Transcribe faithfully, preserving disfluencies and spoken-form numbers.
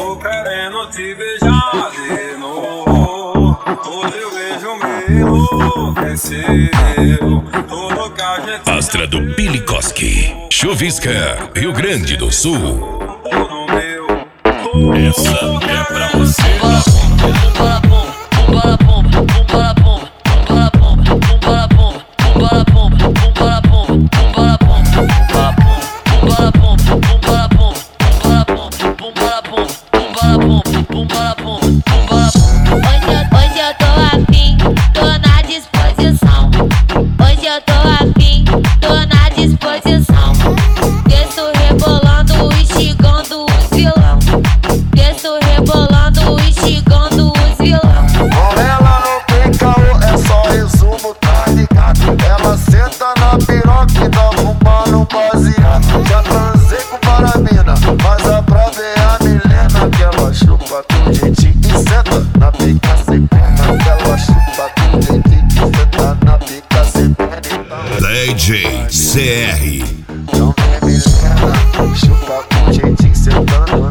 tô querendo te beijar de novo. Hoje eu vejo me enlouqueceu. Tudo que a gente Astra do Billy Koski, Chuvisca, Rio Grande do Sul. Essa é pra você. Hoje eu tô afim, tô na disposição. Hoje eu tô afim, tô na disposição. Desço rebolando, instigando os vilão. Desço rebolando, instigando os vilão. Com ela não tem caô, é só resumo, tá ligado? Ela senta na piroca e dá fumando baseado. Já transei com várias mina, mas a prova é a Milena. Que ela chupa com jeitinho e senta na pica sem pena. Que ela chupa com jeitinho e senta na pica sem pena. D J C R. Então vem Milena, chupa com jeitinho sentando